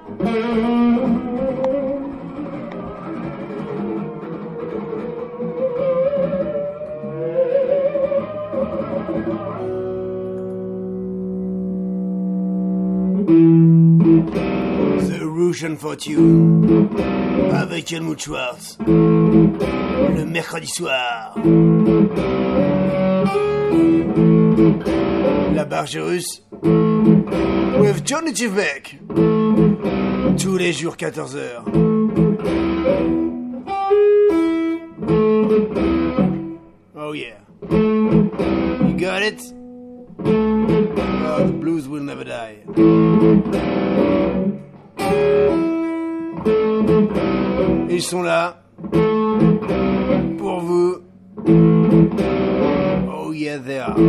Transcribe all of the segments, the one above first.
The Russian Fortune avec Helmut Schwartz le mercredi soir. La Barge Russe with Johnny Tivek tous les jours 14h. Oh yeah. You got it? Oh, the blues will never die. Ils sont là pour vous. Oh yeah, they are.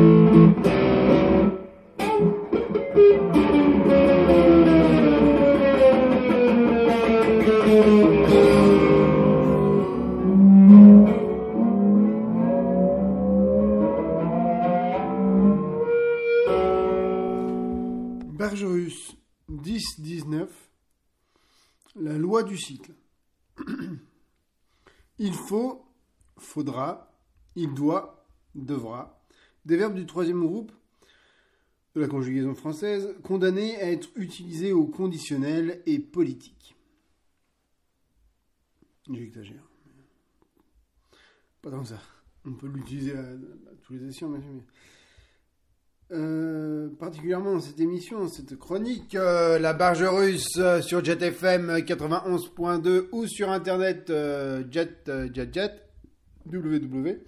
Barge Russe 10-19. La loi du cycle. Il faut, faudra, il doit, devra. Des verbes du troisième groupe de la conjugaison française condamnés à être utilisés au conditionnel et politique. J'exagère. Pas tant que ça. On peut l'utiliser à tous les escients, bien sûr. Particulièrement dans cette émission, cette chronique, la Barge Russe sur Jet FM 91.2 ou sur internet Jet www.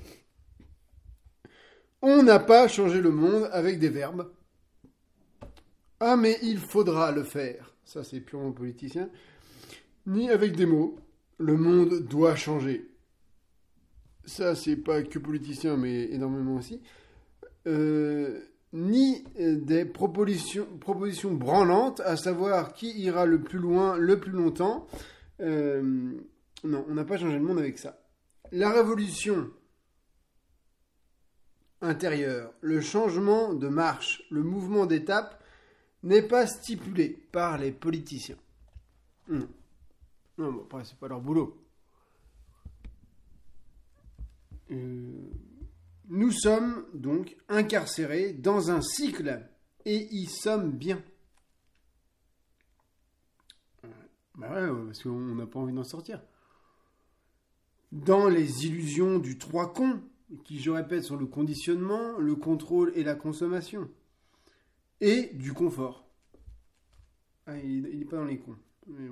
On n'a pas changé le monde avec des verbes. Ah mais il faudra le faire. Ça c'est purement politicien. Ni avec des mots. Le monde doit changer. Ça c'est pas que politicien mais énormément aussi. Ni des propositions branlantes, à savoir qui ira le plus loin, le plus longtemps. Non, on n'a pas changé le monde avec ça. La révolution intérieure, le changement de marche, le mouvement d'étape n'est pas stipulé par les politiciens. Non, bon, après, c'est pas leur boulot. Nous sommes donc incarcérés dans un cycle et y sommes bien. Bah ouais, parce qu'on n'a pas envie d'en sortir. Dans les illusions du trois cons, qui je répète sont le conditionnement, le contrôle et la consommation. Et du confort. Ah, il n'est pas dans les cons.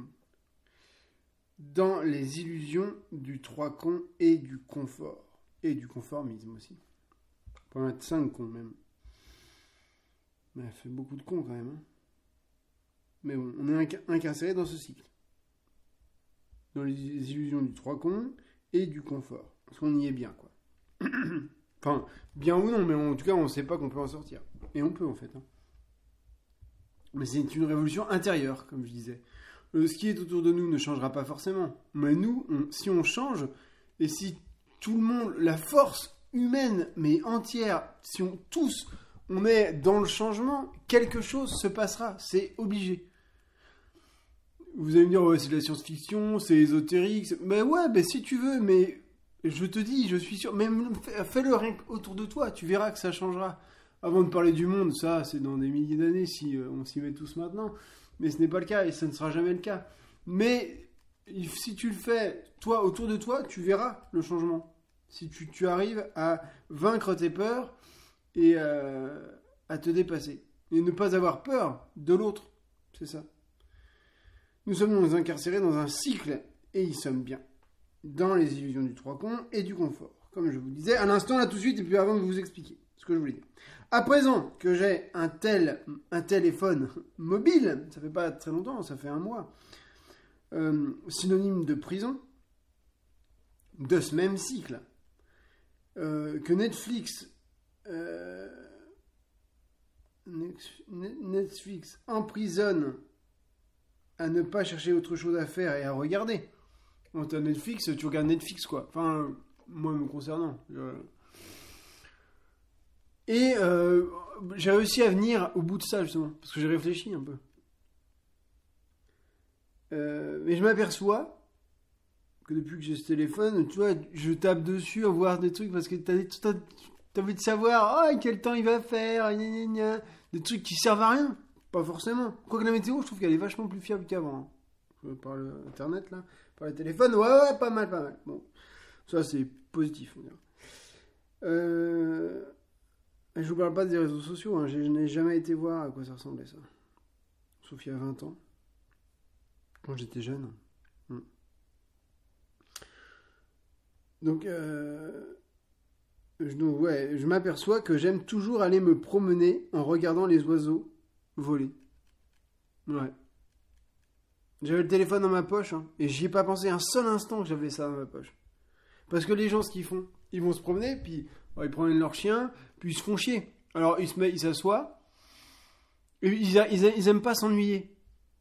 Dans les illusions du trois cons et du confort. Et du conformisme aussi. On peut mettre 5 cons même. Mais elle fait beaucoup de cons quand même. Hein. Mais bon, on est incarcéré dans ce cycle. Dans les illusions du trois cons et du confort. Parce qu'on y est bien, quoi. Enfin, bien ou non, mais en tout cas, on ne sait pas qu'on peut en sortir. Et on peut, en fait. Hein. Mais c'est une révolution intérieure, comme je disais. Ce qui est autour de nous ne changera pas forcément. Mais nous, si on change, et si tout le monde, la force humaine, mais entière, si on est dans le changement, quelque chose se passera, c'est obligé. Vous allez me dire, ouais, c'est de la science-fiction, c'est ésotérique, mais ouais, ben si tu veux, mais je te dis, je suis sûr, même fais-le rien autour de toi, tu verras que ça changera. Avant de parler du monde, ça, c'est dans des milliers d'années, si on s'y met tous maintenant, mais ce n'est pas le cas, et ça ne sera jamais le cas. Mais si tu le fais, toi, autour de toi, tu verras le changement. Si tu arrives à vaincre tes peurs et à te dépasser. Et ne pas avoir peur de l'autre. C'est ça. Nous sommes donc incarcérés dans un cycle et y sommes bien. Dans les illusions du trois cons et du confort. Comme je vous disais à l'instant, là tout de suite, et puis avant de vous expliquer ce que je voulais dire. À présent que j'ai un téléphone mobile, ça fait pas très longtemps, ça fait 1 mois, synonyme de prison, de ce même cycle, que Netflix emprisonne à ne pas chercher autre chose à faire et à regarder. Quand tu as Netflix, tu regardes Netflix, quoi. Enfin, moi, me concernant. Et j'ai réussi à venir au bout de ça, justement, parce que j'ai réfléchi un peu. Mais je m'aperçois que depuis que j'ai ce téléphone, tu vois, je tape dessus à voir des trucs parce que t'as envie de savoir quel temps il va faire, gna gna gna. Des trucs qui servent à rien. Pas forcément. Quoique la météo, je trouve qu'elle est vachement plus fiable qu'avant. Hein. Par internet, là. Par le téléphone, ouais, pas mal. Bon, ça c'est positif, on dirait. Je vous parle pas des réseaux sociaux, hein. Je n'ai jamais été voir à quoi ça ressemblait ça. Sauf il y a 20 ans. Quand j'étais jeune. Donc, je m'aperçois que j'aime toujours aller me promener en regardant les oiseaux voler. Ouais. J'avais le téléphone dans ma poche, hein, et j'y ai pas pensé un seul instant que j'avais ça dans ma poche. Parce que les gens, ce qu'ils font, ils vont se promener, puis ils prennent leur chien, puis ils se font chier. Alors ils s'assoient, et ils aiment pas s'ennuyer.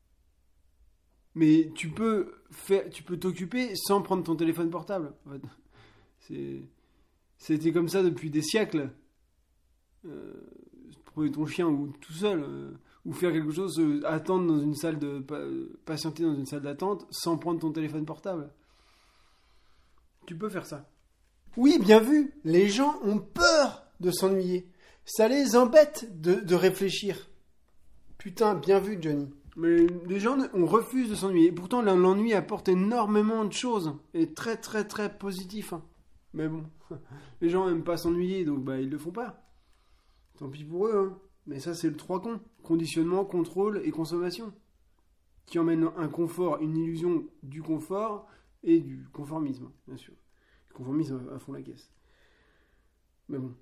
Mais tu peux t'occuper sans prendre ton téléphone portable. En fait. C'était comme ça depuis des siècles. Promener ton chien ou tout seul, ou faire quelque chose, attendre dans une salle patienter dans une salle d'attente sans prendre ton téléphone portable. Tu peux faire ça. Oui, bien vu. Les gens ont peur de s'ennuyer. Ça les embête de réfléchir. Putain, bien vu, Johnny. Mais les gens, on refuse de s'ennuyer. Pourtant, l'ennui apporte énormément de choses. Et très, très, très positif. Hein. Mais bon, les gens n'aiment pas s'ennuyer, donc ils le font pas. Tant pis pour eux. Hein. Mais ça, c'est le 3 cons. Conditionnement, contrôle et consommation. Qui emmène un confort, une illusion du confort et du conformisme, bien sûr. Le conformisme à fond la caisse. Mais bon.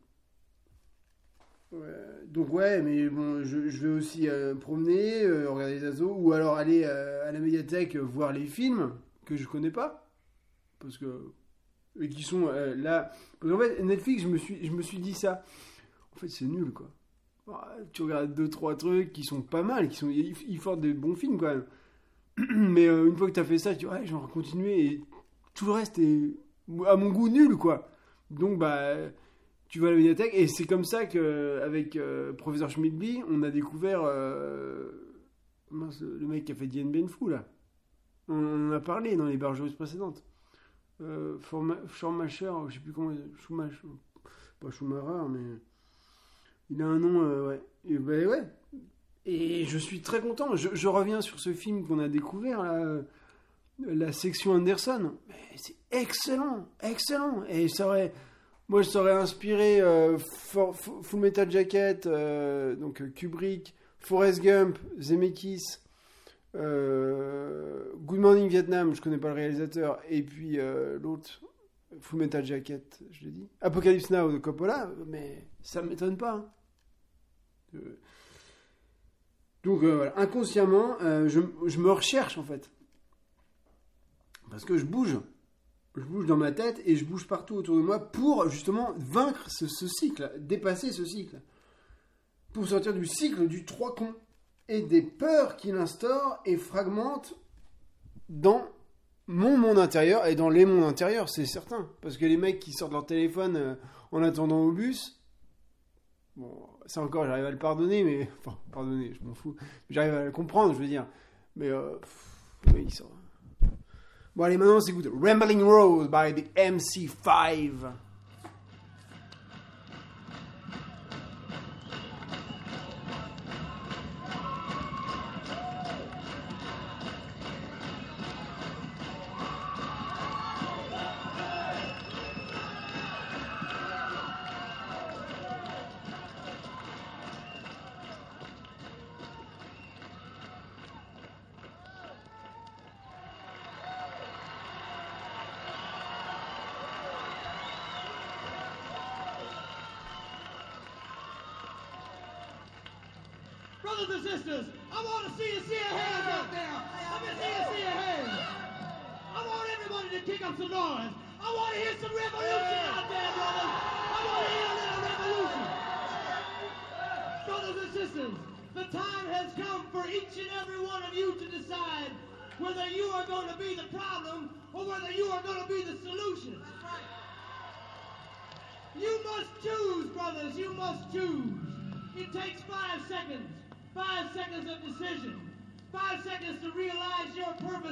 Donc mais bon, je vais aussi promener, regarder les oiseaux, ou alors aller à la médiathèque voir les films que je connais pas, parce que et qui sont là. Parce qu'en fait, Netflix, je me suis dit ça. En fait, c'est nul, quoi. Tu regardes 2-3 trucs qui sont pas mal, ils font des bons films quand même. Mais une fois que t'as fait ça, tu dis je vais en continuer, et tout le reste est à mon goût nul, quoi. Donc tu vas à la médiathèque, et c'est comme ça qu'avec Professeur Schmidtby, on a découvert le mec qui a fait Dien Bien Phu, là. On en a parlé dans les barjouses précédentes. Schumacher, je sais plus comment, Schumacher, pas Schumacher, mais il a un nom, ouais. Et ouais. Et je suis très content. Je reviens sur ce film qu'on a découvert, là, la section Anderson. Mais c'est excellent. Et moi, je serais inspiré Full Metal Jacket, donc Kubrick, Forrest Gump, Zemeckis, Good Morning Vietnam, je connais pas le réalisateur, et puis l'autre, Full Metal Jacket, je l'ai dit, Apocalypse Now de Coppola, mais ça m'étonne pas. Donc voilà, inconsciemment, je me recherche en fait, parce que je bouge dans ma tête et je bouge partout autour de moi pour justement vaincre ce cycle, dépasser ce cycle, pour sortir du cycle du 3 cons et des peurs qu'il instaure et fragmente dans mon monde intérieur et dans les mondes intérieurs, c'est certain. Parce que les mecs qui sortent leur téléphone en attendant au bus, bon, ça encore j'arrive à le pardonner, mais enfin pardonner, je m'en fous, j'arrive à le comprendre, je veux dire, mais ils sont... Bon allez, maintenant on s'écoute Rambling Rose by the MC5. Brothers and sisters, I want to see your hands out there. Let me see your hands. I want everybody to kick up some noise. I want to hear some revolution out there, brothers. I want to hear a little revolution. Brothers and sisters, the time has come for each and every one of you to decide whether you are going to be the problem or whether you are going to be the solution. You must choose, brothers. You must choose. It takes 5 seconds. 5 seconds of decision. 5 seconds to realize your purpose.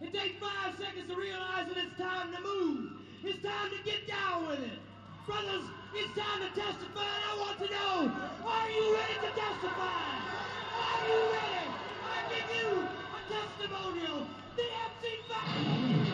It takes 5 seconds to realize that it's time to move. It's time to get down with it. Brothers, it's time to testify, and I want to know, are you ready to testify? Are you ready? I give you a testimonial. The MC5.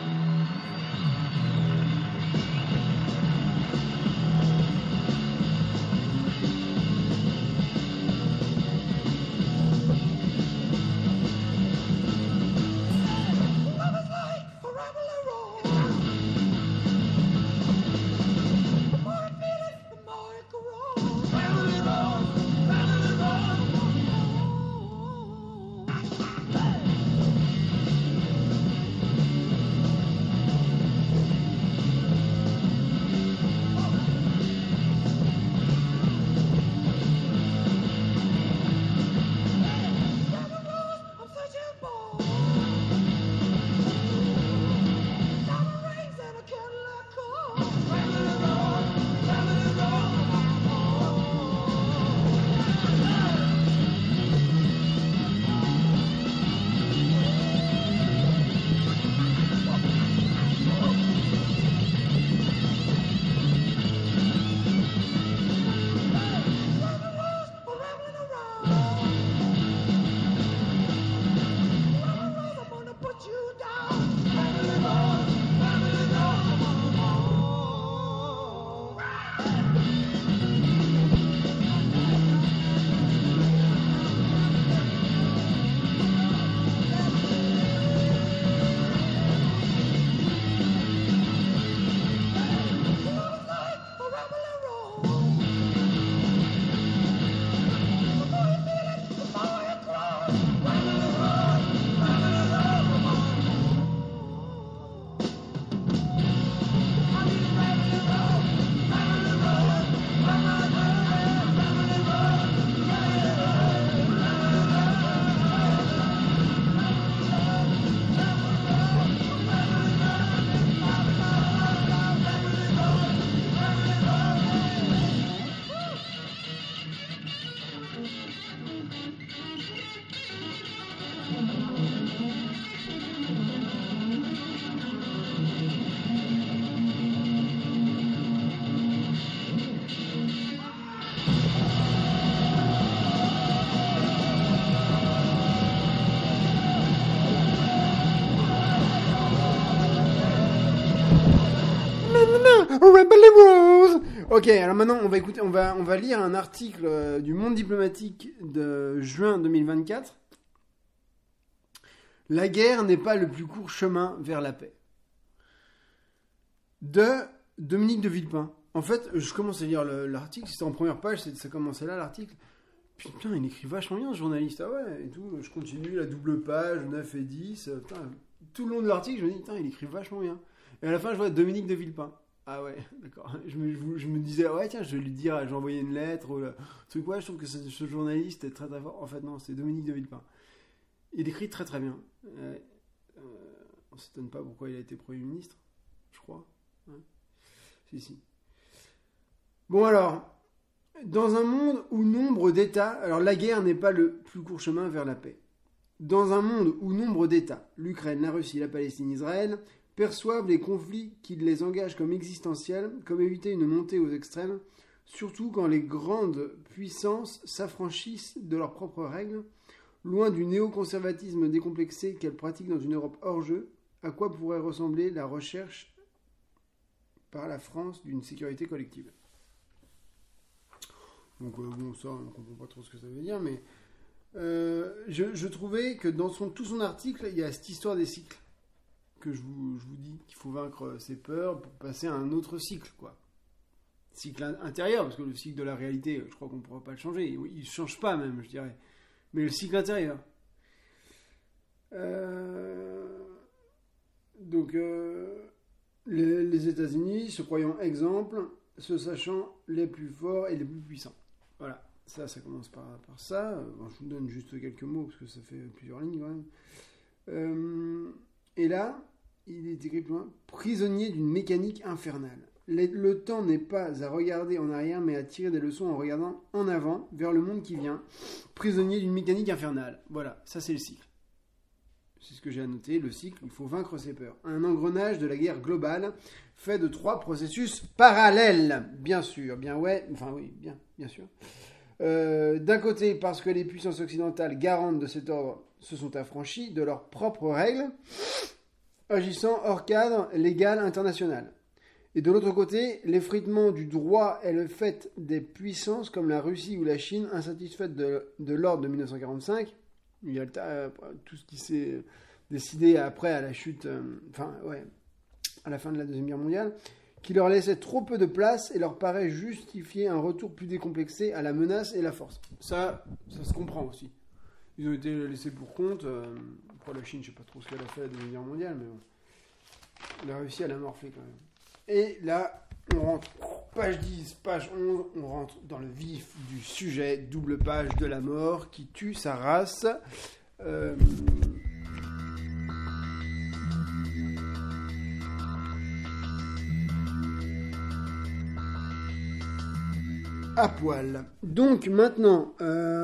Ok, alors maintenant on va lire un article du Monde diplomatique de juin 2024. La guerre n'est pas le plus court chemin vers la paix. De Dominique de Villepin. En fait, je commence à lire l'article, c'était en première page, ça commençait là l'article. Putain, il écrit vachement bien ce journaliste, ah ouais, et tout. Je continue la double page, 9 et 10. Putain, tout le long de l'article, je me dis, putain, il écrit vachement bien. Et à la fin, je vois Dominique de Villepin. Ah ouais, d'accord. Je me disais, ouais, tiens, je vais lui dire, je vais envoyer une lettre, ou le truc, ouais, je trouve que ce journaliste est très très fort. En fait, non, c'est Dominique de Villepin. Il écrit très très bien. On ne s'étonne pas pourquoi il a été Premier ministre, je crois. Ouais. Si. Bon alors, dans un monde où nombre d'États... Alors la guerre n'est pas le plus court chemin vers la paix. Dans un monde où nombre d'États, l'Ukraine, la Russie, la Palestine, Israël, perçoivent les conflits qui les engagent comme existentiels, comme éviter une montée aux extrêmes, surtout quand les grandes puissances s'affranchissent de leurs propres règles, loin du néoconservatisme décomplexé qu'elles pratiquent dans une Europe hors jeu, à quoi pourrait ressembler la recherche par la France d'une sécurité collective. Donc bon, ça, on ne comprend pas trop ce que ça veut dire, mais je trouvais que dans tout son article, il y a cette histoire des cycles, que je vous dis qu'il faut vaincre ses peurs pour passer à un autre cycle, quoi. Cycle intérieur, parce que le cycle de la réalité, je crois qu'on ne pourra pas le changer. Il ne change pas même, je dirais. Mais le cycle intérieur. Donc, les États-Unis, se croyant exemples, se sachant les plus forts et les plus puissants. Voilà, ça commence par ça. Bon, je vous donne juste quelques mots, parce que ça fait plusieurs lignes quand même. Et là, il est écrit plus loin, prisonnier d'une mécanique infernale. Le temps n'est pas à regarder en arrière, mais à tirer des leçons en regardant en avant, vers le monde qui vient. Prisonnier d'une mécanique infernale. Voilà, ça c'est le cycle. c'est ce que j'ai annoté, le cycle, il faut vaincre ses peurs. Un engrenage de la guerre globale fait de 3 processus parallèles. Bien sûr, bien sûr. D'un côté, parce que les puissances occidentales garantes de cet ordre se sont affranchies de leurs propres règles, agissant hors cadre légal international. Et de l'autre côté, l'effritement du droit est le fait des puissances comme la Russie ou la Chine, insatisfaites de l'ordre de 1945. Il y a tout ce qui s'est décidé après à la chute, à la fin de la Deuxième Guerre mondiale, qui leur laissait trop peu de place et leur paraît justifier un retour plus décomplexé à la menace et la force. Ça se comprend aussi. Ils ont été laissés pour compte. Pour la Chine, je ne sais pas trop ce qu'elle a fait à la Deuxième Guerre mondiale, mais bon. Elle a réussi à la morfler quand même. Et là, on rentre, page 10, page 11, on rentre dans le vif du sujet, double page de la mort qui tue sa race. À poil. Donc maintenant,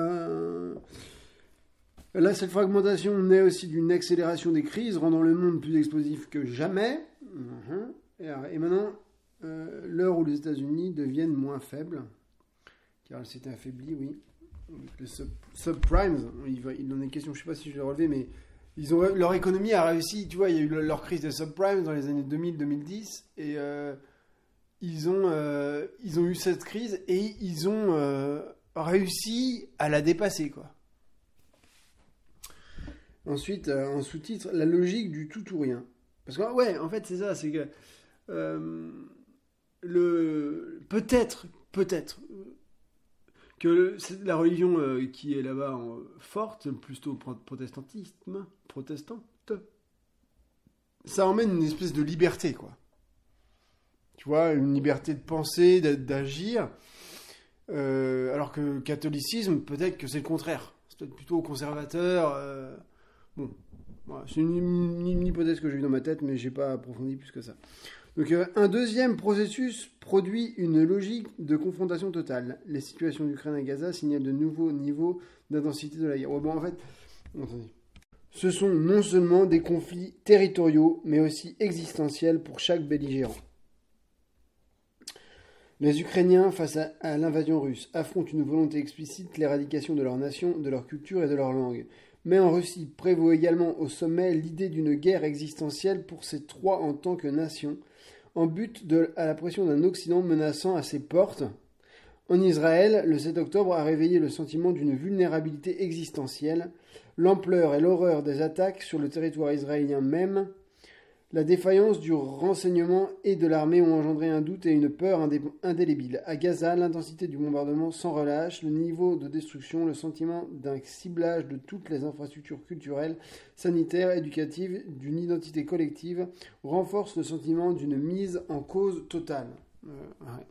là, cette fragmentation naît aussi d'une accélération des crises, rendant le monde plus explosif que jamais. Et maintenant, l'heure où les États-Unis deviennent moins faibles, car elles s'étaient affaiblies, oui. Les subprimes, il en est question, je ne sais pas si je l'ai relevé, mais leur économie a réussi, tu vois, il y a eu leur crise des subprimes dans les années 2000-2010, et ils ont eu cette crise, et ils ont réussi à la dépasser, quoi. Ensuite, en sous-titre, la logique du tout ou rien. Parce que, ouais, en fait, c'est ça, c'est que peut-être que la religion qui est là-bas forte, plutôt protestante, ça emmène une espèce de liberté, quoi. Tu vois, une liberté de penser, d'agir, alors que le catholicisme, peut-être que c'est le contraire. C'est peut-être plutôt conservateur. Bon, voilà, c'est une hypothèse que j'ai eue dans ma tête, mais j'ai pas approfondi plus que ça. Donc, un deuxième processus produit une logique de confrontation totale. Les situations d'Ukraine et Gaza signalent de nouveaux niveaux d'intensité de la guerre. Ouais, bon, en fait, attendez. Ce sont non seulement des conflits territoriaux, mais aussi existentiels pour chaque belligérant. Les Ukrainiens, face à l'invasion russe, affrontent une volonté explicite, l'éradication de leur nation, de leur culture et de leur langue. Mais en Russie prévaut également au sommet l'idée d'une guerre existentielle pour ces trois en tant que nation, en but à la pression d'un Occident menaçant à ses portes. En Israël, le 7 octobre a réveillé le sentiment d'une vulnérabilité existentielle, l'ampleur et l'horreur des attaques sur le territoire israélien même. La défaillance du renseignement et de l'armée ont engendré un doute et une peur indélébile. À Gaza, l'intensité du bombardement sans relâche, le niveau de destruction, le sentiment d'un ciblage de toutes les infrastructures culturelles, sanitaires, éducatives, d'une identité collective, renforcent le sentiment d'une mise en cause totale. Ouais.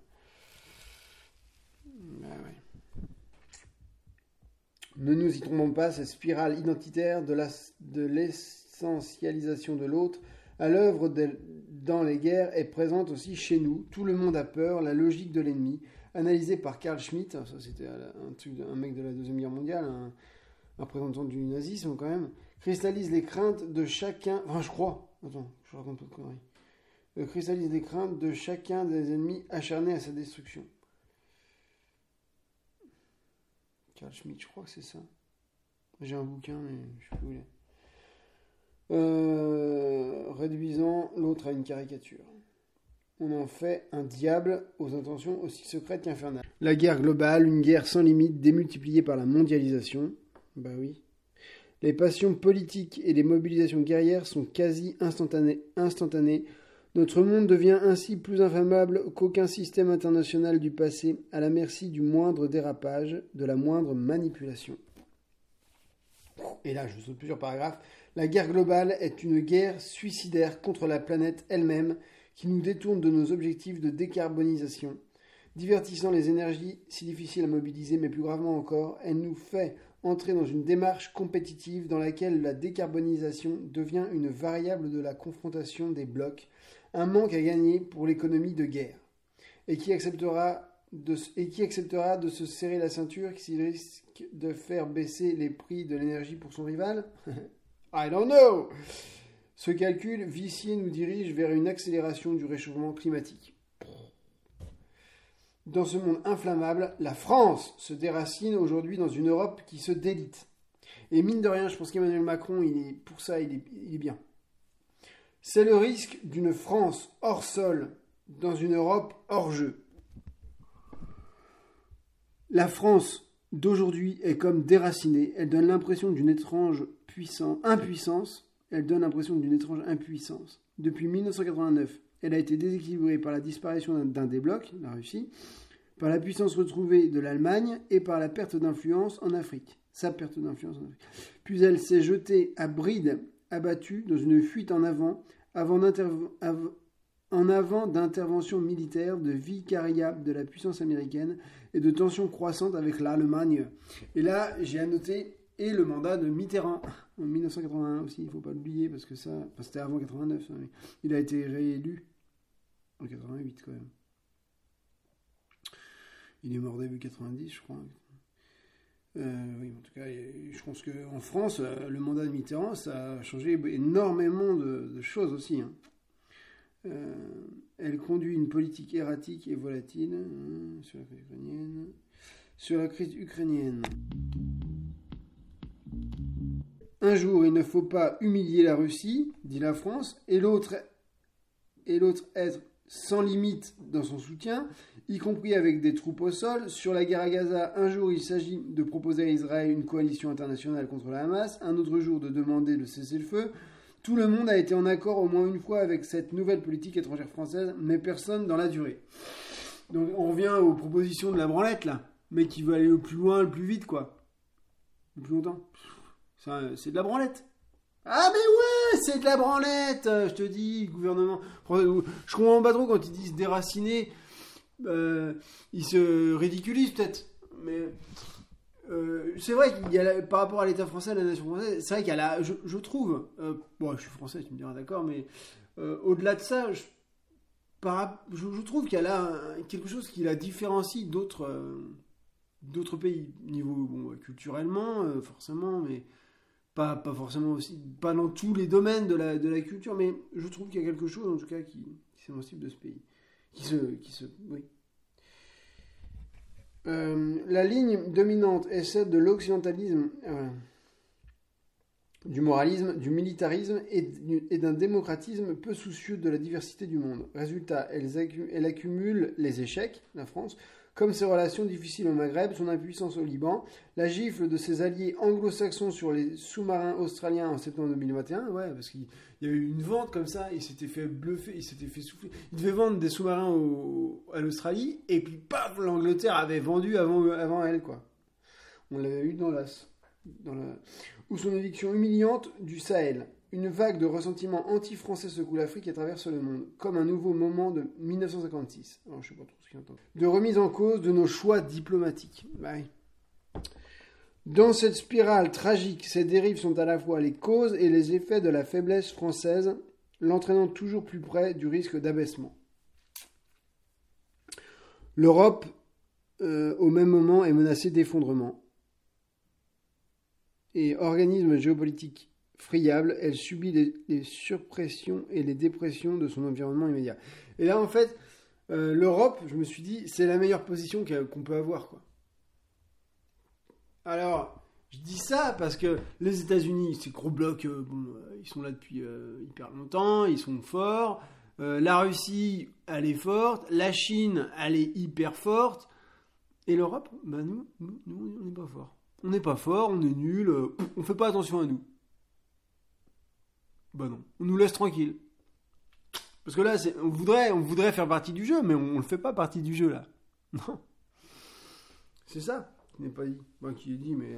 Ne nous y trompons pas, cette spirale identitaire de l'essentialisation de l'autre à l'œuvre dans les guerres est présente aussi chez nous. Tout le monde a peur, la logique de l'ennemi, analysée par Carl Schmitt, ça c'était un mec de la Deuxième Guerre mondiale, un représentant du nazisme quand même, cristallise les craintes de chacun, je raconte pas de conneries, cristallise les craintes de chacun des ennemis acharnés à sa destruction. Carl Schmitt, je crois que c'est ça. J'ai un bouquin, mais je sais plus où il est. Réduisant l'autre à une caricature. On en fait un diable aux intentions aussi secrètes qu'infernales. La guerre globale, une guerre sans limite démultipliée par la mondialisation. Bah oui. Les passions politiques et les mobilisations guerrières sont quasi instantanées. Notre monde devient ainsi plus inflammable qu'aucun système international du passé, à la merci du moindre dérapage, de la moindre manipulation. Et là, je saute plusieurs paragraphes. La guerre globale est une guerre suicidaire contre la planète elle-même qui nous détourne de nos objectifs de décarbonisation. Divertissant les énergies si difficiles à mobiliser, mais plus gravement encore, elle nous fait entrer dans une démarche compétitive dans laquelle la décarbonisation devient une variable de la confrontation des blocs, un manque à gagner pour l'économie de guerre, et qui acceptera de se serrer la ceinture s'il risque de faire baisser les prix de l'énergie pour son rival. I don't know. Ce calcul vicié nous dirige vers une accélération du réchauffement climatique. Dans ce monde inflammable, la France se déracine aujourd'hui dans une Europe qui se délite. Et mine de rien, je pense qu'Emmanuel Macron, pour ça, il est bien. C'est le risque d'une France hors sol dans une Europe hors jeu. La France d'aujourd'hui est comme déracinée. Elle donne l'impression d'une étrange impuissance. Depuis 1989, elle a été déséquilibrée par la disparition d'un des blocs, la Russie, par la puissance retrouvée de l'Allemagne et par la perte d'influence en Afrique. Puis elle s'est jetée à bride abattue dans une fuite en avant d'intervention militaire, de vicariat de la puissance américaine et de tensions croissantes avec l'Allemagne. Et là, j'ai annoté et le mandat de Mitterrand en 1981 aussi, il ne faut pas l'oublier parce que c'était avant 89, ça, mais il a été réélu en 88 quand même. Il est mort début 90, je crois. Oui, en tout cas, je pense qu'en France, le mandat de Mitterrand, ça a changé énormément de choses aussi. Hein. Elle conduit une politique erratique et volatile sur la crise ukrainienne. Un jour, il ne faut pas humilier la Russie, dit la France, et l'autre être sans limite dans son soutien, y compris avec des troupes au sol. Sur la guerre à Gaza, un jour il s'agit de proposer à Israël une coalition internationale contre la Hamas, un autre jour de demander le cessez-le-feu. Tout le monde a été en accord au moins une fois avec cette nouvelle politique étrangère française, mais personne dans la durée. Donc on revient aux propositions de la branlette là, mais qui veut aller le plus loin, le plus vite quoi. Le plus longtemps. C'est de la branlette. Ah mais ouais, c'est de la branlette, je te dis, gouvernement. Je comprends pas trop quand ils disent déraciner, ils se ridiculisent peut-être. Mais c'est vrai qu'il y a par rapport à l'État français, à la nation française, c'est vrai qu'il y a je trouve, bon je suis français, tu me diras d'accord, mais au-delà de ça, je trouve qu'il y a là quelque chose qui la différencie d'autres pays, niveau culturellement, forcément, mais pas forcément aussi, pas dans tous les domaines de la culture, mais je trouve qu'il y a quelque chose en tout cas qui est sensible de ce pays, oui. La ligne dominante est celle de l'occidentalisme, du moralisme, du militarisme et d'un démocratisme peu soucieux de la diversité du monde. Résultat, elle accumule les échecs, la France, comme ses relations difficiles au Maghreb, son impuissance au Liban, la gifle de ses alliés anglo-saxons sur les sous-marins australiens en septembre 2021, ouais, parce qu'il y a eu une vente comme ça, il s'était fait bluffer, il s'était fait souffler. Il devait vendre des sous-marins à l'Australie, et puis paf, l'Angleterre avait vendu avant elle, quoi. On l'avait eu ou son éviction humiliante du Sahel. Une vague de ressentiment anti-français secoue l'Afrique et traverse le monde, comme un nouveau moment de 1956. Alors, je sais pas trop ce qu'il entend. De remise en cause de nos choix diplomatiques. Ouais. Dans cette spirale tragique, ces dérives sont à la fois les causes et les effets de la faiblesse française, l'entraînant toujours plus près du risque d'abaissement. L'Europe, au même moment, est menacée d'effondrement. Et organisme géopolitique friable, elle subit les surpressions et les dépressions de son environnement immédiat. Et là, en fait, l'Europe, je me suis dit, c'est la meilleure position qu'on peut avoir, quoi. Alors, je dis ça parce que les États-Unis, ces gros blocs, ils sont là depuis hyper longtemps, ils sont forts. La Russie, elle est forte. La Chine, elle est hyper forte. Et l'Europe, bah nous, on n'est pas fort. On n'est pas fort, on est nul, on fait pas attention à nous. Bah non, on nous laisse tranquille. Parce que là, on voudrait faire partie du jeu, mais on ne fait pas partie du jeu là. Non. C'est ça qui n'est pas dit. Bon, qui est dit, mais...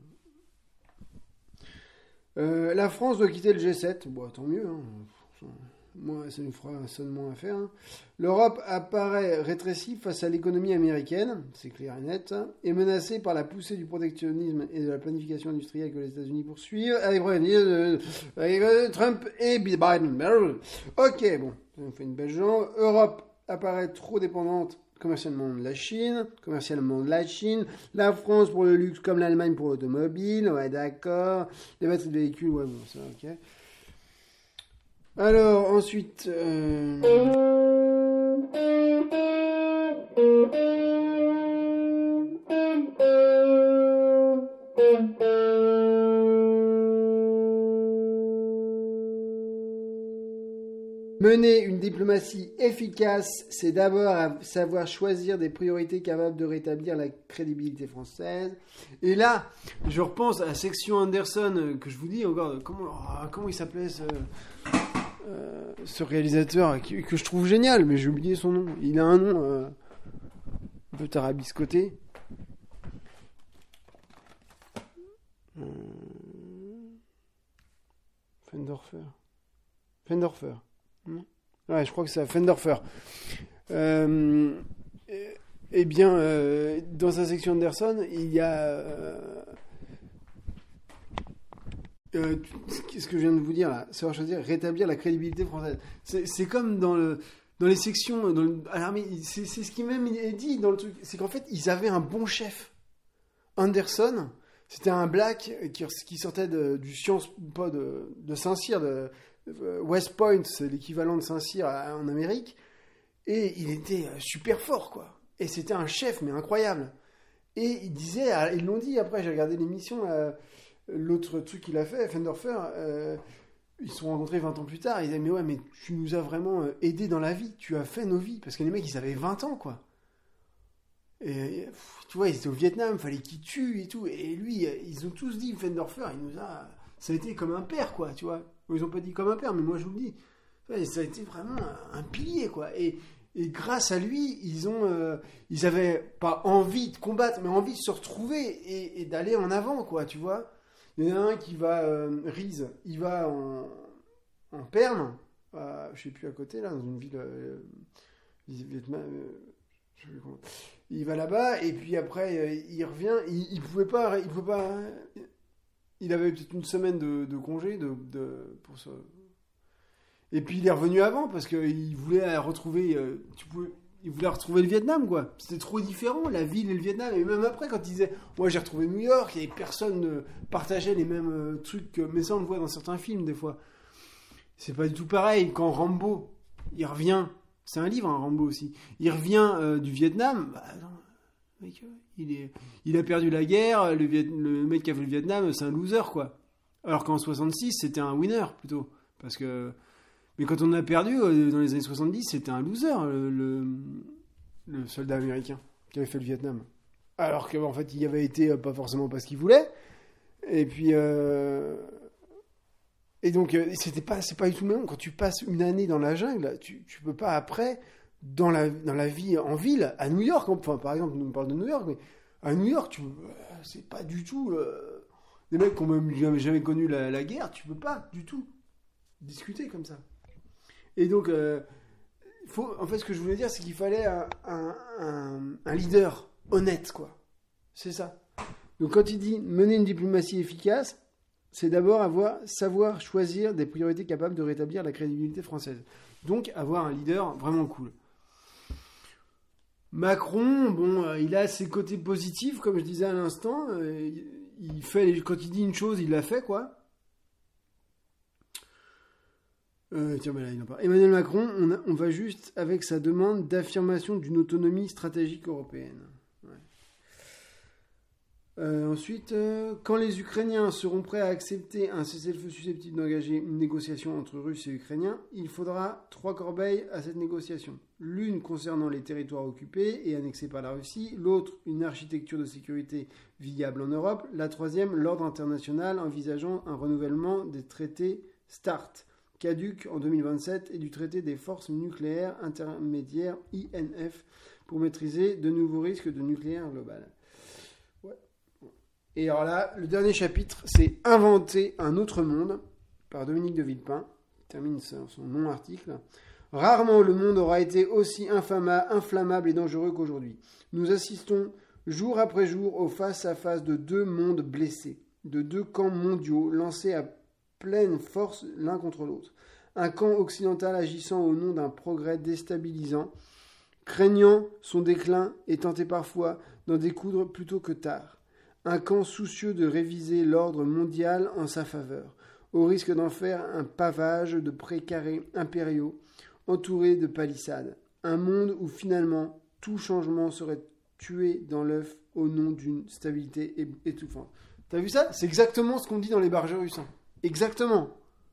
la France doit quitter le G7. Bon, tant mieux. Hein. Moi, ça nous fera seulement à faire. Hein. L'Europe apparaît rétrécie face à l'économie américaine, c'est clair et net, et menacée par la poussée du protectionnisme et de la planification industrielle que les États-Unis poursuivent avec Trump et Biden. Ok, bon, on fait une belle jambe. Europe apparaît trop dépendante commercialement de la Chine, la France pour le luxe comme l'Allemagne pour l'automobile, ouais d'accord, les batteries de véhicules, ouais bon ça ok. Alors ensuite... Mener une diplomatie efficace, c'est d'abord savoir choisir des priorités capables de rétablir la crédibilité française. Et là, je repense à la section Anderson que je vous dis encore. Comment il s'appelait ce réalisateur que je trouve génial, mais j'ai oublié son nom. Il a un nom un peu tarabiscoté. Fendorfer. Ouais, je crois que c'est Fendorfer. Eh bien, dans sa section Anderson, il y a ce que je viens de vous dire là, savoir choisir, rétablir la crédibilité française. C'est comme dans les sections à l'armée, c'est ce qui même est dit dans le truc, c'est qu'en fait ils avaient un bon chef. Anderson, c'était un black qui sortait du Sciences Po de Saint-Cyr, de West Point, c'est l'équivalent de Saint-Cyr en Amérique, et il était super fort, quoi. Et c'était un chef, mais incroyable. Et il disait, ils l'ont dit après, j'ai regardé l'émission, l'autre truc qu'il a fait, Fendorfer, ils se sont rencontrés 20 ans plus tard, ils disaient, mais ouais, mais tu nous as vraiment aidés dans la vie, tu as fait nos vies, parce que les mecs, ils avaient 20 ans, quoi. Et tu vois, ils étaient au Vietnam, fallait qu'ils tuent et tout, et lui, ils ont tous dit, Fendorfer, ça a été comme un père, quoi, tu vois. Ils ont pas dit comme un père, mais moi je vous le dis. Ça a été vraiment un pilier, quoi. Et grâce à lui, ils avaient pas envie de combattre, mais envie de se retrouver et d'aller en avant, quoi, tu vois. Il y en a un qui va, Riz, il va en Perm, je sais plus à côté, là, dans une ville Vietnam, je sais plus comment. Il va là-bas, et puis après, il revient, il pouvait pas, il avait peut-être une semaine de congé pour ça. Et puis il est revenu avant parce qu'il voulait retrouver, il voulait retrouver le Vietnam, quoi. C'était trop différent, la ville et le Vietnam. Et même après, quand il disait, moi j'ai retrouvé New York, et personne ne partageait les mêmes trucs. Mais ça, on le voit dans certains films des fois. C'est pas du tout pareil. Quand Rambo, il revient, c'est un livre, hein, Rambo aussi. Il revient du Vietnam. Bah, non, mec, il a perdu la guerre. Le mec qui a fait le Vietnam, c'est un loser, quoi. Alors qu'en 66, c'était un winner plutôt, parce que. Mais quand on a perdu, dans les années 70, c'était un loser, le soldat américain qui avait fait le Vietnam. Alors qu'en fait, il y avait été pas forcément parce qu'il voulait. Et puis... Et donc, c'est pas du tout le même. Quand tu passes une année dans la jungle, tu peux pas après, dans la vie en ville, à New York, enfin, par exemple, nous on parle de New York, mais à New York, c'est pas du tout... des mecs qui ont même jamais connu la guerre, tu peux pas du tout discuter comme ça. Et donc, en fait, ce que je voulais dire, c'est qu'il fallait un leader honnête, quoi. C'est ça. Donc, quand il dit mener une diplomatie efficace, c'est d'abord savoir choisir des priorités capables de rétablir la crédibilité française. Donc, avoir un leader vraiment cool. Macron, bon, il a ses côtés positifs, comme je disais à l'instant. Quand il dit une chose, il la fait, quoi. Tiens, ben là, il n'en parle. Emmanuel Macron, on va juste avec sa demande d'affirmation d'une autonomie stratégique européenne. Ouais. Ensuite, quand les Ukrainiens seront prêts à accepter un cessez-le-feu susceptible d'engager une négociation entre Russes et Ukrainiens, il faudra 3 corbeilles à cette négociation. L'une concernant les territoires occupés et annexés par la Russie, l'autre une architecture de sécurité viable en Europe, la troisième l'ordre international envisageant un renouvellement des traités START, caduc en 2027, et du traité des forces nucléaires intermédiaires INF pour maîtriser de nouveaux risques de nucléaire global. Ouais. Et alors là, le dernier chapitre, c'est Inventer un autre monde, par Dominique de Villepin, qui termine son non-article. Rarement le monde aura été aussi inflammable et dangereux qu'aujourd'hui. Nous assistons jour après jour au face-à-face de 2 mondes blessés, de 2 camps mondiaux lancés à pleine force l'un contre l'autre. Un camp occidental agissant au nom d'un progrès déstabilisant, craignant son déclin et tentait parfois d'en découdre plutôt que tard. Un camp soucieux de réviser l'ordre mondial en sa faveur, au risque d'en faire un pavage de précarés impériaux entourés de palissades. Un monde où finalement tout changement serait tué dans l'œuf au nom d'une stabilité étouffante. T'as vu ça? C'est exactement ce qu'on dit dans les barges russes. Exactement.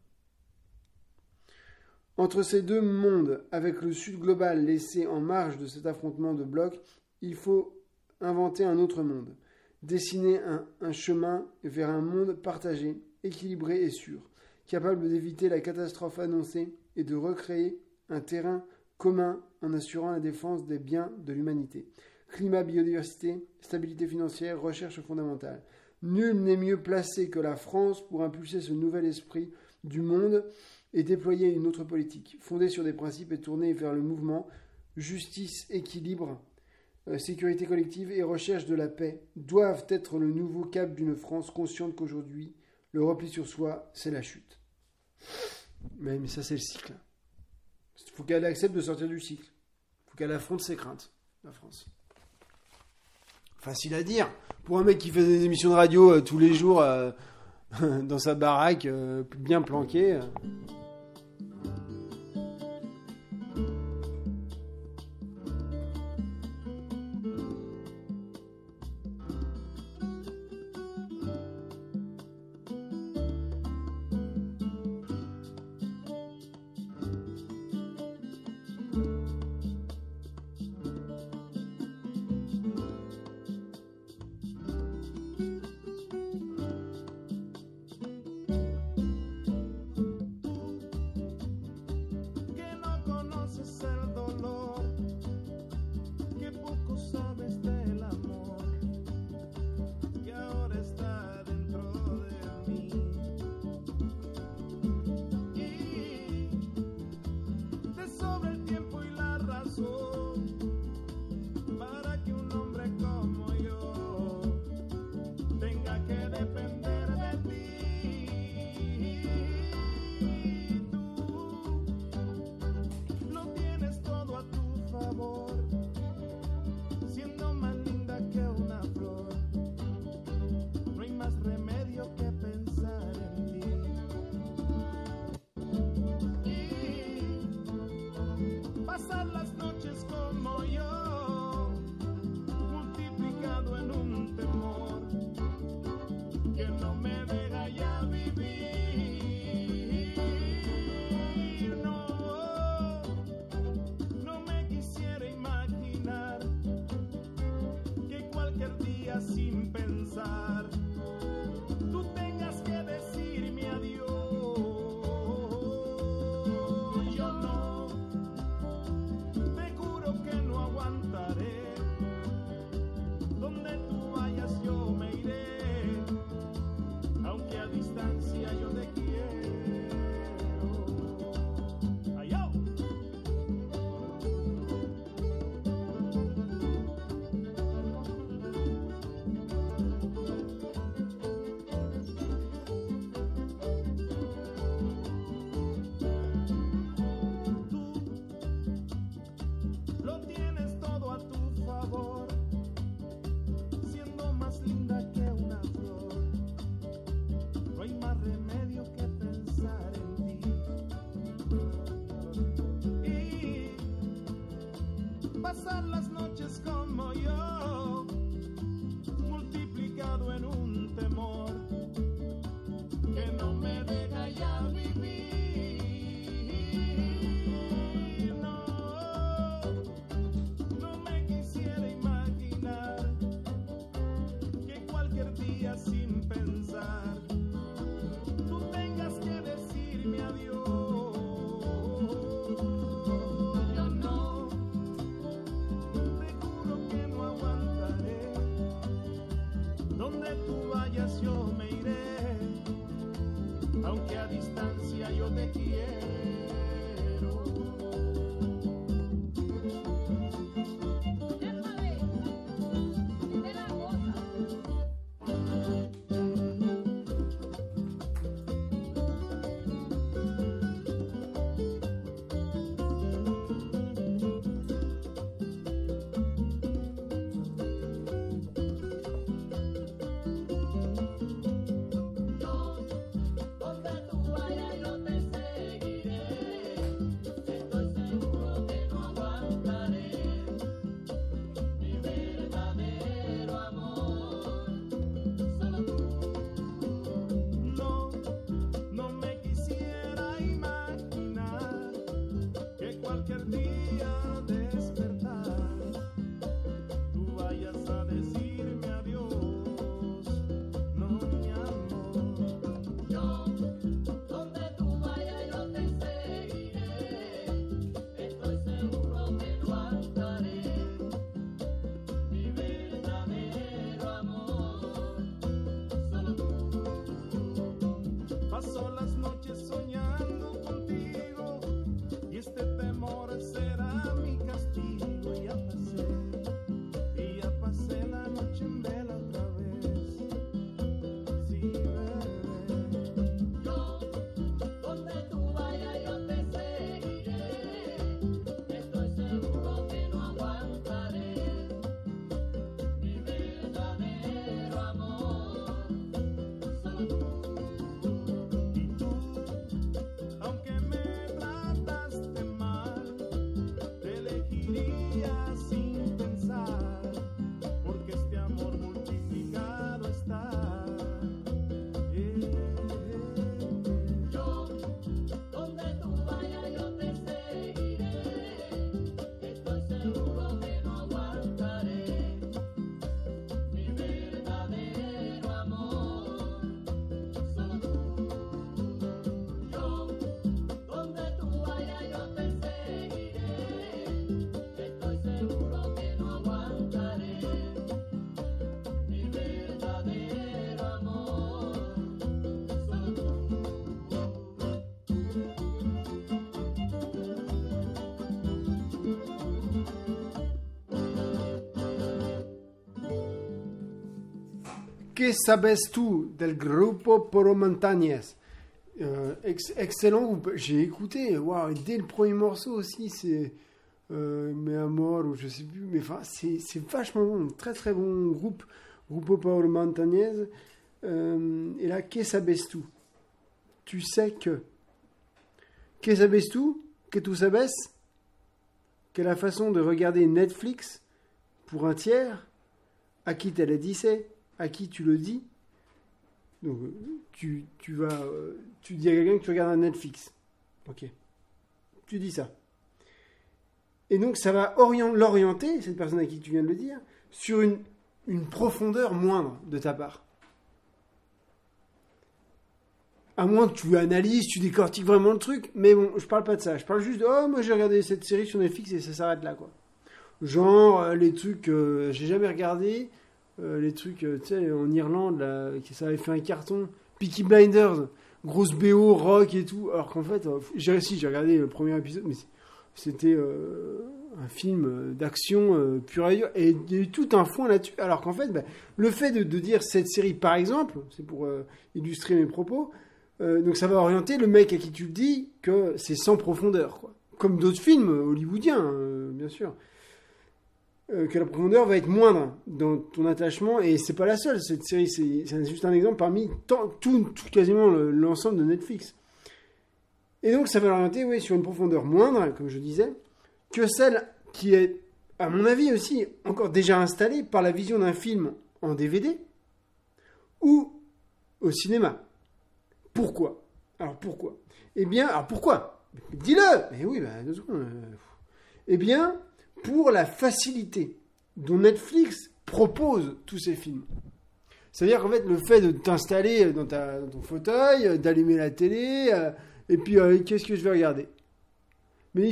Entre ces deux mondes, avec le Sud global laissé en marge de cet affrontement de blocs, il faut inventer un autre monde. Dessiner un chemin vers un monde partagé, équilibré et sûr, capable d'éviter la catastrophe annoncée et de recréer un terrain commun en assurant la défense des biens de l'humanité. Climat, biodiversité, stabilité financière, recherche fondamentale. Nul n'est mieux placé que la France pour impulser ce nouvel esprit du monde et déployer une autre politique, fondée sur des principes et tournée vers le mouvement justice, équilibre, sécurité collective et recherche de la paix, doivent être le nouveau cap d'une France consciente qu'aujourd'hui, le repli sur soi, c'est la chute. Mais ça, c'est le cycle. Il faut qu'elle accepte de sortir du cycle. Il faut qu'elle affronte ses craintes, la France. Facile à dire. Pour un mec qui fait des émissions de radio tous les jours dans sa baraque, bien planqué. Pasar las noches como yo, multiplicado en un temor que no me deja ya vivir. No, no me quisiera imaginar que cualquier día sin pensar tú tengas que decirme adiós. Donde tú vayas yo me iré, aunque a distancia yo te quiero. cualquier día despertar, tú vayas a decirme adiós, no mi amor. Yo, donde tú vayas yo te seguiré, estoy seguro que no faltaré, mi verdadero amor, solo tú. Paso las noches soñando contigo y este temor será mi castigo. Y ya pasé la noche en vela otra vez. Sí, bebé. Yo, donde tú vayas yo te seguiré, estoy seguro que no aguantaré, mi verdadero amor, solo tú. Y tú, aunque me trataste mal, te elegiría sin pensar, porque este amor multiplicado está. Yo, donde tú vayas yo te seguiré, estoy seguro que no aguantaré, mi verdadero amor, solo tú. Yo, donde tú vayas yo te seguiré, estoy seguro que no aguantaré, mi verdadero amor, solo tú. Que sabes tú del Grupo Poro Montañes? Excellent groupe. J'ai écouté, waouh, dès le premier morceau aussi, c'est Mais Amor, ou je sais plus, mais enfin, c'est vachement bon, très très bon groupe, Grupo Poro Montañes. Et là, que sabes tú? Tu sais que. Que sabes tú? Que tu sabes? Que la façon de regarder Netflix pour un tiers, à qui te le disais, à qui tu le dis. Donc, tu dis à quelqu'un que tu regardes un Netflix. Ok. Tu dis ça. Et donc, ça va l'orienter, cette personne à qui tu viens de le dire, sur une profondeur moindre de ta part. À moins que tu analyses, tu décortiques vraiment le truc. Mais bon, je parle pas de ça. Je parle juste de, oh, moi j'ai regardé cette série sur Netflix et ça s'arrête là, quoi. Genre, les trucs, j'ai jamais regardé. Les trucs, tu sais, en Irlande, là, ça avait fait un carton. Peaky Blinders, grosse BO, rock et tout. Alors qu'en fait, j'ai regardé le premier épisode, mais c'était un film d'action pur et dur. Et il y a eu tout un fond là-dessus. Alors qu'en fait, le fait de dire cette série, par exemple, c'est pour illustrer mes propos, donc ça va orienter le mec à qui tu le dis que c'est sans profondeur, quoi. Comme d'autres films hollywoodiens, bien sûr. Que la profondeur va être moindre dans ton attachement, et c'est pas la seule, cette série, c'est juste un exemple parmi quasiment l'ensemble de Netflix. Et donc ça va l'orienter sur une profondeur moindre, comme je disais, que celle qui est, à mon avis aussi, encore déjà installée par la vision d'un film en DVD ou au cinéma. Pourquoi ? Alors pourquoi ? Pourquoi ? Dis-le ! Mais oui, 2 secondes. Eh bien, pour la facilité dont Netflix propose tous ces films. C'est-à-dire qu'en fait, le fait de t'installer dans ton fauteuil, d'allumer la télé, et puis qu'est-ce que je vais regarder ? Mais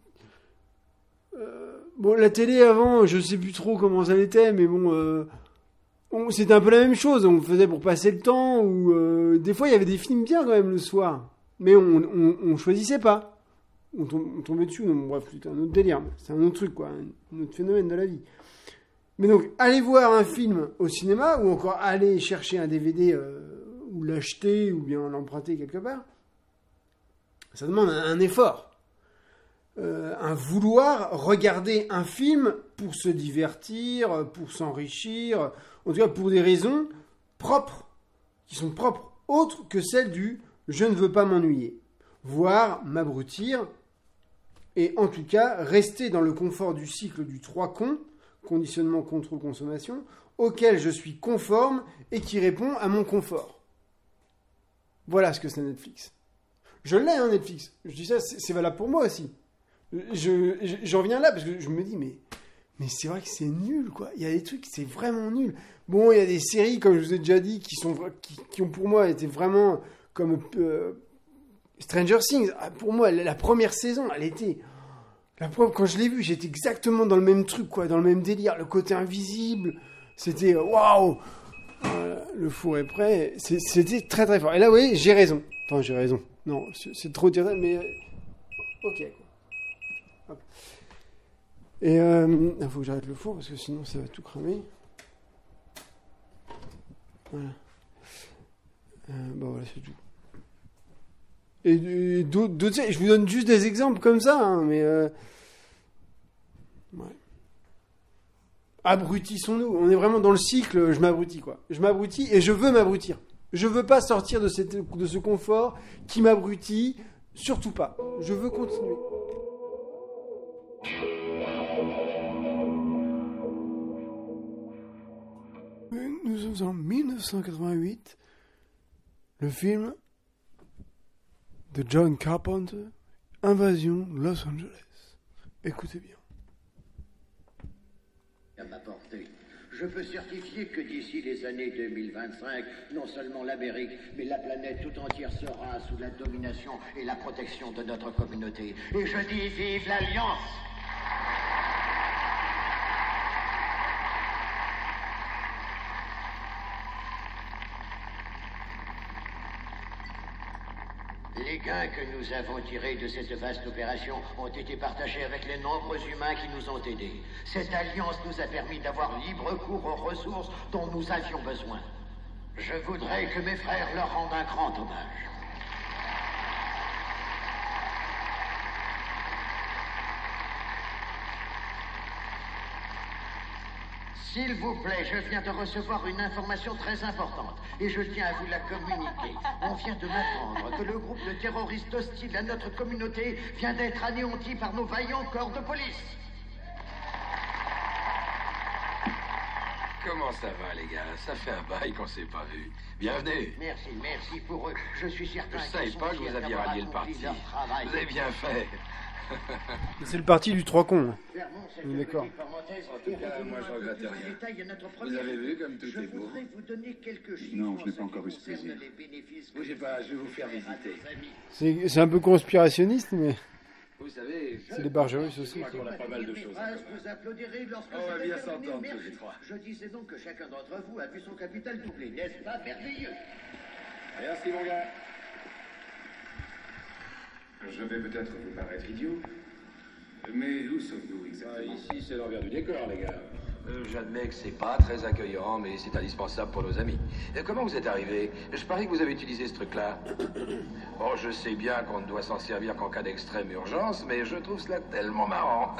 bon, la télé avant, je sais plus trop comment ça l'était, mais bon, c'était un peu la même chose. On le faisait pour passer le temps, ou des fois il y avait des films bien quand même le soir, mais on choisissait pas. On tombait dessus, non, bref, c'est un autre délire, c'est un autre truc, quoi, un autre phénomène de la vie. Mais donc, aller voir un film au cinéma, ou encore aller chercher un DVD, ou l'acheter, ou bien l'emprunter quelque part, ça demande un effort. Un vouloir regarder un film pour se divertir, pour s'enrichir, en tout cas pour des raisons propres, qui sont propres, autres que celles du « je ne veux pas m'ennuyer », voire m'abrutir, et en tout cas rester dans le confort du cycle du 3 cons, conditionnement, contrôle, consommation, auquel je suis conforme et qui répond à mon confort. Voilà ce que c'est Netflix. Je l'ai, Netflix. Je dis ça, c'est valable pour moi aussi. J'en reviens là parce que je me dis, mais c'est vrai que c'est nul, quoi. Il y a des trucs, c'est vraiment nul. Bon, il y a des séries, comme je vous ai déjà dit, qui ont pour moi été vraiment comme Stranger Things. Ah, pour moi, la première saison, elle était... Quand je l'ai vue, j'étais exactement dans le même truc, quoi, dans le même délire. Le côté invisible, c'était waouh. Le four est prêt. C'était très très fort. Et là, oui, j'ai raison. Enfin, j'ai raison. Non, c'est trop dire, mais ok. Quoi. Hop. Et il faut que j'arrête le four parce que sinon ça va tout cramer. Voilà. Bon, voilà, c'est tout. Et d'autres, je vous donne juste des exemples comme ça, hein, mais ouais. Abrutissons-nous. On est vraiment dans le cycle. Je m'abrutis, quoi. Je m'abrutis et je veux m'abrutir. Je veux pas sortir de ce confort qui m'abrutit. Surtout pas. Je veux continuer. Nous sommes en 1988. Le film de John Carpenter, Invasion Los Angeles. Écoutez bien. À ma portée. Je peux certifier que d'ici les années 2025, non seulement l'Amérique, mais la planète tout entière sera sous la domination et la protection de notre communauté. Et je dis vive l'Alliance! Les gains que nous avons tirés de cette vaste opération ont été partagés avec les nombreux humains qui nous ont aidés. Cette alliance nous a permis d'avoir libre cours aux ressources dont nous avions besoin. Je voudrais que mes frères leur rendent un grand hommage. S'il vous plaît, je viens de recevoir une information très importante et je tiens à vous la communiquer. On vient de m'apprendre que le groupe de terroristes hostiles à notre communauté vient d'être anéanti par nos vaillants corps de police. Comment ça va, les gars? Ça fait un bail qu'on s'est pas vu. Bienvenue. Merci pour eux. Je suis certain Je savais pas que vous aviez rallié le parti. Vous avez bien fait. C'est le parti du trois cons. Oui, d'accord. En tout cas, moi, je regrette rien. Vous avez vu comme tout est beau? Non, je n'ai pas encore eu ce plaisir. Bougez pas, je vais vous faire visiter. C'est un peu conspirationniste, mais Vous savez, c'est les Bargerus aussi. je crois qu'on a pas mal de choses à voir. Vous applaudirez lorsque On va je bien vais terminer. s'entendre, Merci. tous les trois. Je disais donc que chacun d'entre vous a vu son capital doubler, n'est-ce pas merveilleux? Merci, mon gars. Je vais peut-être vous paraître idiot, mais où sommes-nous exactement? Ici, c'est l'envers du décor, les gars. J'admets que c'est pas très accueillant, mais c'est indispensable pour nos amis. Comment vous êtes arrivé? Je parie que vous avez utilisé ce truc-là. Bon, je sais bien qu'on ne doit s'en servir qu'en cas d'extrême urgence, mais je trouve cela tellement marrant.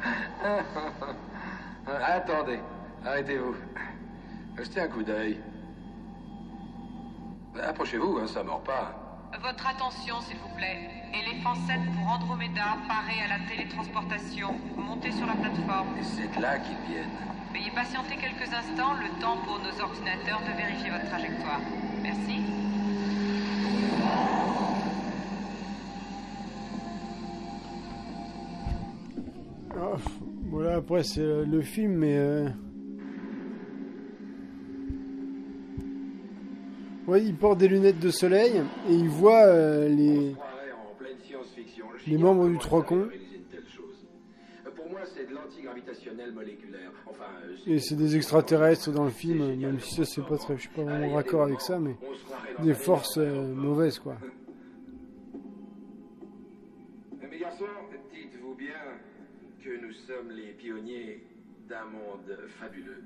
Attendez, arrêtez-vous. Jetez un coup d'œil. Approchez-vous, hein, ça mord pas. Votre attention, s'il vous plaît. Éléphant 7 pour Andromeda, paré à la télétransportation. Montez sur la plateforme. Et c'est de là qu'ils viennent. Veuillez patienter quelques instants, le temps pour nos ordinateurs de vérifier votre trajectoire. Merci. Voilà, après c'est le film, mais ouais, il porte des lunettes de soleil et il voit les membres du trois cons. Pour moi, c'est de l'antigravitationnel moléculaire. Enfin, Et c'est des extraterrestres dans le film, même si ça c'est pas très, je suis pas vraiment raccord avec ça, mais des forces mauvaises, quoi. Mes garçons, dites-vous bien que nous sommes les pionniers d'un monde fabuleux.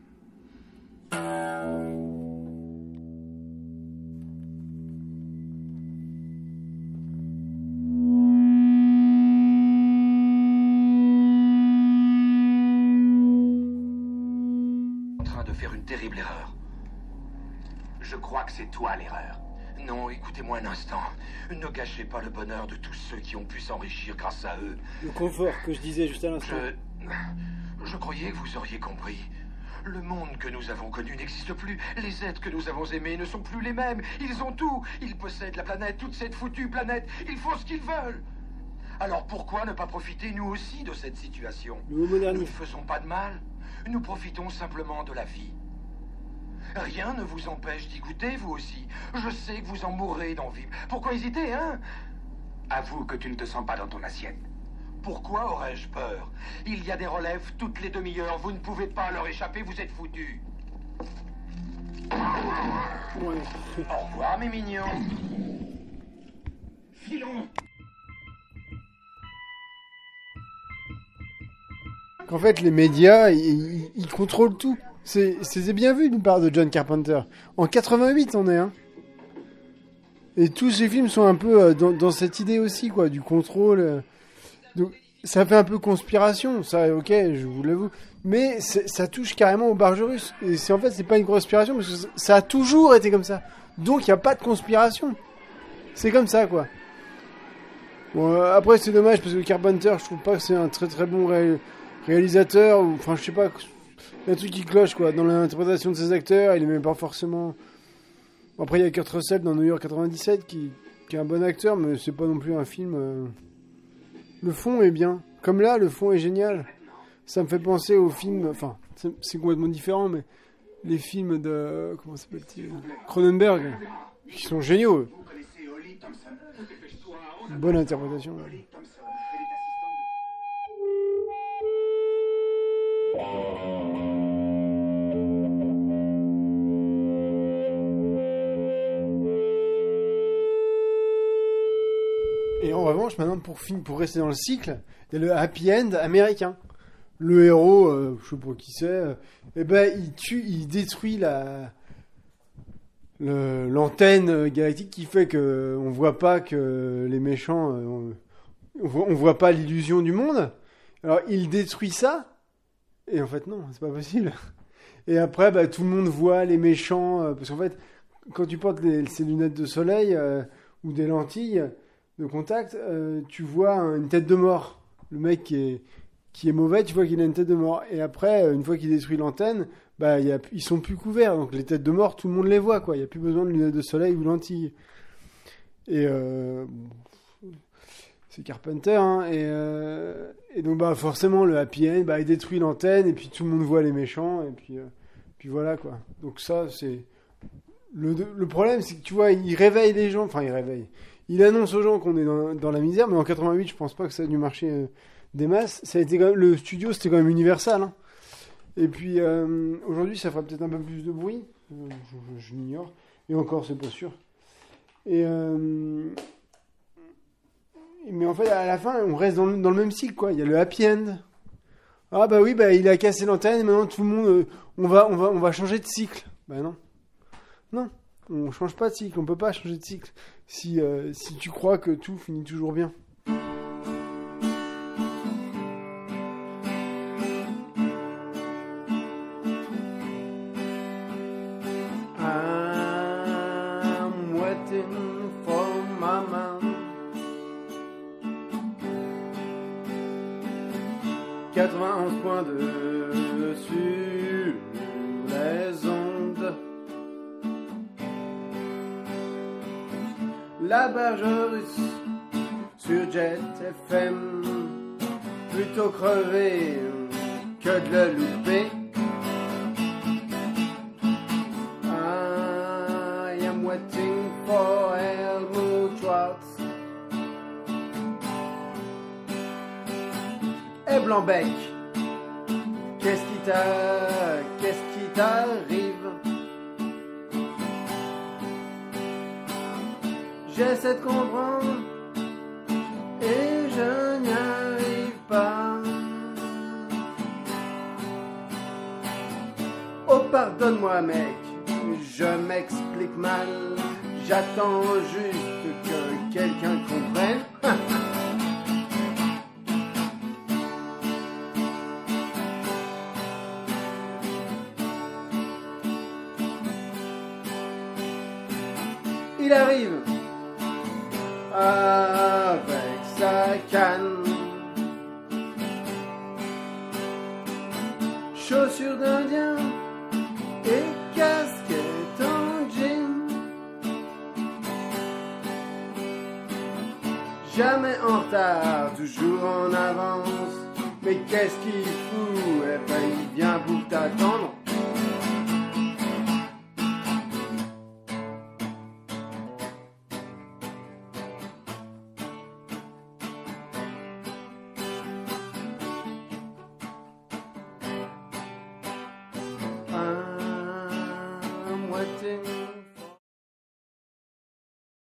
En train de faire une terrible erreur. Je crois que c'est toi l'erreur. Non, écoutez-moi un instant. Ne gâchez pas le bonheur de tous ceux qui ont pu s'enrichir grâce à eux. Le confort que je disais juste à l'instant. Je croyais que vous auriez compris. Le monde que nous avons connu n'existe plus. Les êtres que nous avons aimés ne sont plus les mêmes. Ils ont tout. Ils possèdent la planète, toute cette foutue planète. Ils font ce qu'ils veulent. Alors pourquoi ne pas profiter nous aussi de cette situation? Le Nous ne modernisme. faisons pas de mal, nous profitons simplement de la vie. Rien ne vous empêche d'y goûter, vous aussi. Je sais que vous en mourrez d'envie. Pourquoi hésiter, hein? Avoue que tu ne te sens pas dans ton assiette. Pourquoi aurais-je peur? Il y a des relèves toutes les demi-heures. Vous ne pouvez pas leur échapper, vous êtes foutus. Ouais. Au revoir, mes mignons. Filons. Qu'en fait, les médias, ils contrôlent tout. C'est bien vu d'une part de John Carpenter. En 88, on est, hein. Et tous ces films sont un peu dans cette idée aussi, quoi, du contrôle. Donc, ça fait un peu conspiration, ça, ok, je vous l'avoue. Mais ça touche carrément au barge russe. Et en fait, c'est pas une conspiration, parce que ça a toujours été comme ça. Donc, il n'y a pas de conspiration. C'est comme ça, quoi. Bon, après, c'est dommage, parce que Carpenter, je trouve pas que c'est un très très bon réalisateur. Enfin, je sais pas, il y a un truc qui cloche, quoi. Dans l'interprétation de ses acteurs, il est même pas forcément... Bon, après, il y a Kurt Russell dans New York 97, qui est un bon acteur, mais c'est pas non plus un film... Le fond est bien. Comme là, le fond est génial. Ça me fait penser aux films... Enfin, c'est complètement différent, mais... Les films de... Comment s'appelle-t-il? Cronenberg. Qui sont géniaux, eux. Bonne interprétation. Ouais. Et en revanche, maintenant, pour rester dans le cycle, il y a le happy end américain. Le héros, je sais pas qui c'est, il détruit l'antenne galactique qui fait que on voit pas que les méchants, on voit pas l'illusion du monde. Alors il détruit ça, et en fait non, c'est pas possible. Et après, tout le monde voit les méchants, parce qu'en fait, quand tu portes ces lunettes de soleil ou des lentilles de contact, tu vois une tête de mort. Le mec qui est mauvais, tu vois qu'il a une tête de mort. Et après, une fois qu'il détruit l'antenne, ils sont plus couverts. Donc les têtes de mort, tout le monde les voit, quoi. Il n'y a plus besoin de lunettes de soleil ou lentilles. Et c'est Carpenter, hein. Et donc forcément le happy end, il détruit l'antenne et puis tout le monde voit les méchants et puis voilà, quoi. Donc ça, c'est le problème, c'est que tu vois, il réveille les gens. Enfin, il réveille. Il annonce aux gens qu'on est dans la misère, mais en 88, je pense pas que ça a dû marcher des masses. Ça a été le studio, c'était quand même Universal, hein. Et puis aujourd'hui, ça fera peut-être un peu plus de bruit. Je l'ignore. Et encore, c'est pas sûr. Mais en fait, à la fin, on reste dans le même cycle, quoi. Il y a le happy end. Ah oui, il a cassé l'antenne et maintenant tout le monde, on va changer de cycle. Non. Non, on change pas de cycle. On peut pas changer de cycle. Si tu crois que tout finit toujours bien. I'm waiting for my man. 91.2 sur les ondes. La barge russe sur Jet FM, plutôt crevé que de le louper. I am waiting for Helmut Schwartz. Et Blanc-Bec, qu'est-ce qui t'arrive? J'essaie de comprendre et je n'y arrive pas. Oh pardonne-moi mec, je m'explique mal. J'attends juste que quelqu'un comprenne. Il arrive avec sa canne, chaussures d'Indien et casquette en jean. jamais en retard, toujours en avance. Mais qu'est-ce qu'il fout? Eh ben il vient pour t'attendre.